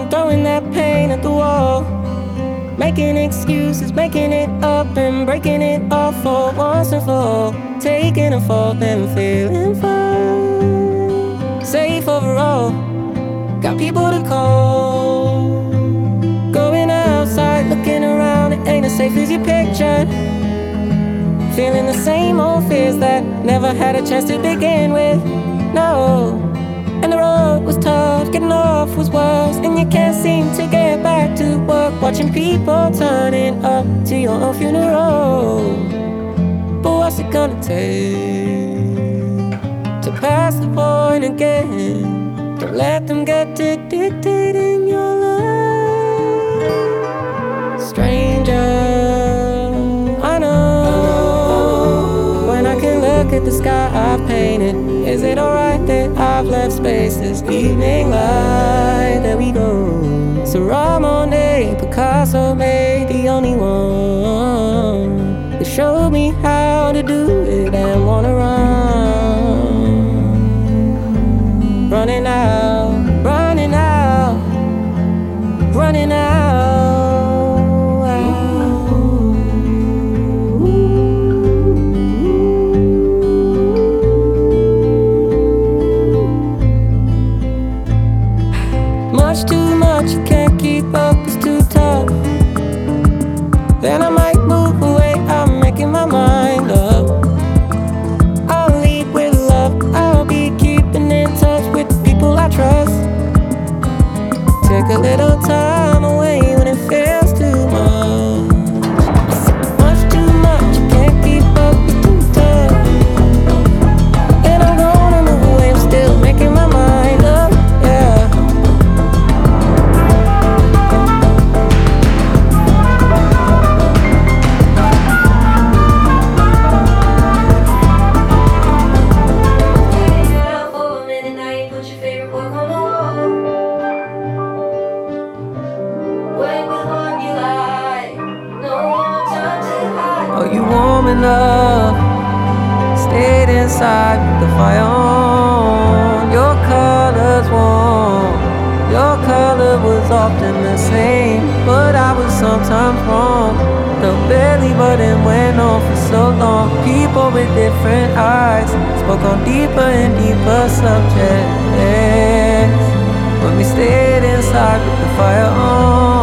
throwing that pain at the wall, making excuses, making it up and breaking it off for once and for all. Taking a fall, then feeling fine, safe overall. Got people to call, going outside, looking around, it ain't as safe as you pictured. Feeling the same old fears that never had a chance to begin with. No, and the road was tough, getting off was worse, and you can't seem to get back to work. Watching people turning up to your own funeral. But what's it gonna take to pass the point again? Don't let them get to dictating your life. Stranger, I know when I can look at the sky I've painted. Is it alright that I've left spaces? Evening light, there we go. Sarah Monet, Picasso made the only one that showed me how to do it and wanna run. Running out, running out, running out. Much too much, you can't keep up, it's too tough. Then I might move away, I'm making my mind up. I'll lead with love, I'll be keeping in touch with the people I trust. Take a little time away when it feels too much. Much too much, you can't keep up, it's too tough. And I'm gonna move away, I'm still making my mind up, yeah. Oh, you warm enough, stayed inside with the fire on. Your color's warm, your color was often the same, but I was sometimes wrong. The belly button went on for so long. People with different eyes spoke on deeper and deeper subjects when we stayed inside with the fire on.